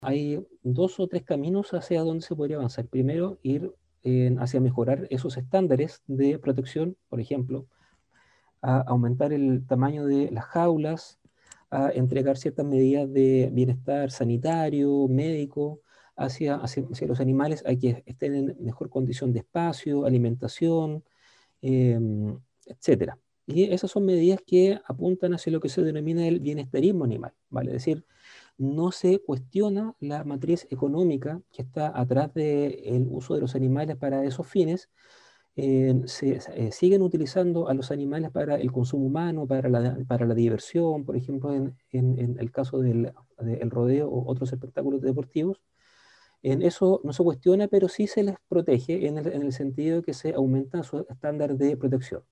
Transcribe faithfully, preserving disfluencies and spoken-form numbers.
hay dos o tres caminos hacia donde se podría avanzar. Primero, ir eh, hacia mejorar esos estándares de protección, por ejemplo, a aumentar el tamaño de las jaulas, a entregar ciertas medidas de bienestar sanitario, médico, hacia, hacia, hacia los animales, a que estén en mejor condición de espacio, alimentación, eh, etcétera. Y esas son medidas que apuntan hacia lo que se denomina el bienestarismo animal, ¿vale? Es decir, no se cuestiona la matriz económica que está atrás del uso de los animales para esos fines. Eh, se, eh, siguen utilizando a los animales para el consumo humano, para la, para la diversión, por ejemplo, en, en- en el caso del, del rodeo o otros espectáculos deportivos. En eso no se cuestiona, pero sí se les protege en el, en el sentido de que se aumenta su estándar de protección.